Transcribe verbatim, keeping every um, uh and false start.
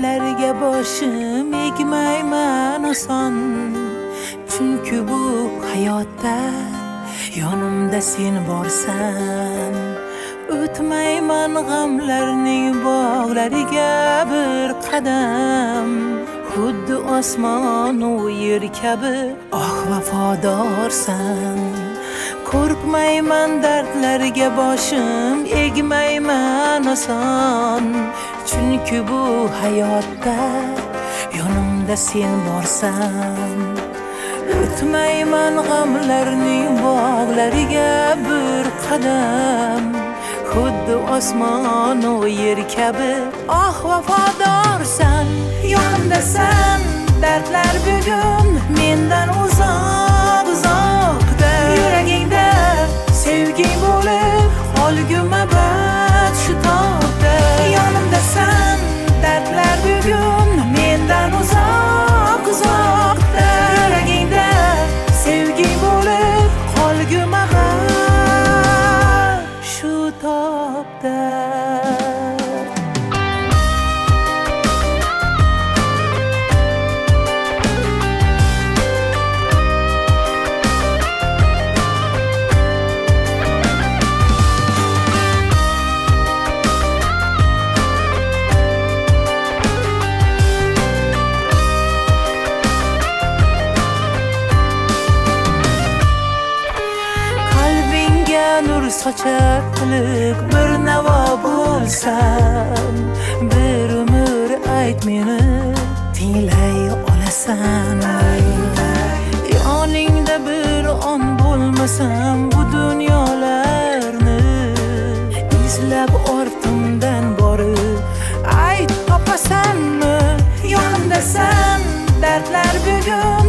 dardlarga boshim egmayman oson. Chunki bu hayotda yonimda sen borsan. O'tmayman g'amlarning bog'lariga bir qadam. Xuddi osmon u yer kabi oh vafodorsan. Qo'rqmayman dardlarga boshim egmayman oson. Chunki bu hayotda yonimda sen borsan. O'tmayman g'amlarning bog'lariga bir qadam. Xuddi osmon u yer kabi oh vafodorsan. Yonimdasan, dardlar bugun mendan uzoq uzoqda. Yuragingda sevging bo'lib qolgum abad shu tobda. Yonimdasan, dardlar bugun mendan uzoq uzoqda. Yuragingda sevging bo'lib qolgum abad shu tobda. Nur sochar qilib bir navo bo'lsam, bir umr ayt meni tinglay olasan. Yoningda bir on bo'lmasam bu dunyolarni izlab ortimdan borib ayt topasanmi? Yonimdasan, dardlar bugun